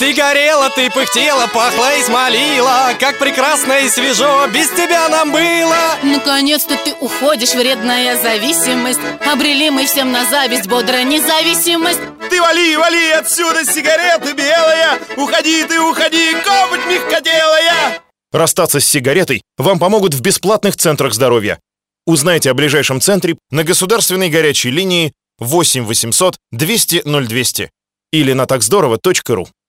Ты горела, ты пыхтела, пахла и смолила. Как прекрасно и свежо без тебя нам было. Наконец-то ты уходишь, вредная зависимость. Обрели мы всем на зависть бодрая независимость. Ты вали, вали отсюда, сигарета белая. Уходи, ты уходи, копоть мягкотелая. Расстаться с сигаретой вам помогут в бесплатных центрах здоровья. Узнайте о ближайшем центре на государственной горячей линии 8 800 200 0200 или на takzdorovo.ru.